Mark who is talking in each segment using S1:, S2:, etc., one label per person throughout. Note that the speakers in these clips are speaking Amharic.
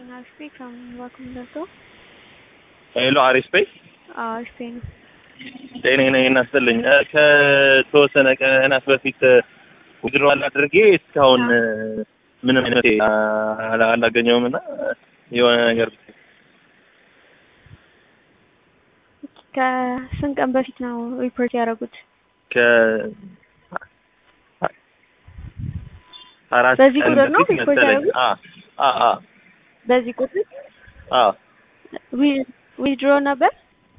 S1: Aspect from Wakumdato.
S2: ሄሎ አሪፍ በይ
S1: አሪፍ ነው።
S2: ጤናዬን እናስጥልኝ ከተወሰነ ቀናት በፊት ውድድሯን አድርጌ እስካሁን ምንም አይነት አላገኘውምና የሆነ ነገር
S1: ከስንት ቀን በፊት ነው ሪፖርት ያደረጉት?
S2: አራት
S1: በዚህ ቁጥር ነው ሪፖርት ያደረጉት? በዚህ ቁጥር? ዊድሮ ነበር?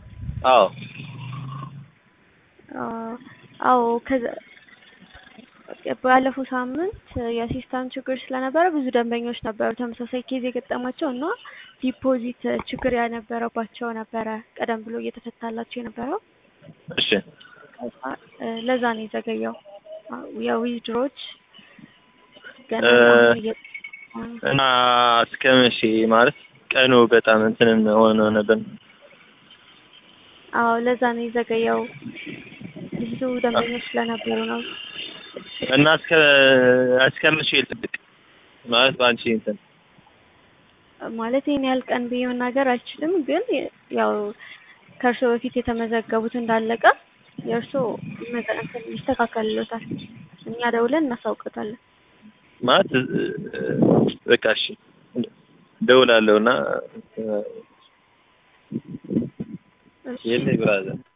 S1: አዎ ከዛ ባለፈው ሳምንት የሲስተም ችግር ስለነበረ ብዙ ደንበኞች ነበሩ ተመሳሳይ ኬዝ የገጠማቸው እና ዲፖዚት ችግር ያነበረባቸው ነበረ ቀደም ብሎ እየተፈታላቸው የነበረው።
S2: እሺ
S1: ለዛ ነው የዘገየው። የዊድሮች ገና
S2: እና እስከመቼ ማለት ቀኑ በጣም እንትን ሆኖ ነበር።
S1: አዎ ለዛ ነው የዘገየው። ብዙ ደንበኞች ስለነበሩ ነው።
S2: እና እስከመቼ ልጠብቅ ማለት ባንቺ እንትን
S1: ማለት ይሄን ያህል ቀን ብዬ መናገር አልችልም፣ ግን ያው ከእርሶ በፊት የተመዘገቡት እንዳለቀ የእርሶ እንትን ይስተካከልልዎታል። እኛ ደውለን እናሳውቅዎታለን።
S2: ማለት በቃ እሺ ደውላለሁና የለ ብራዘር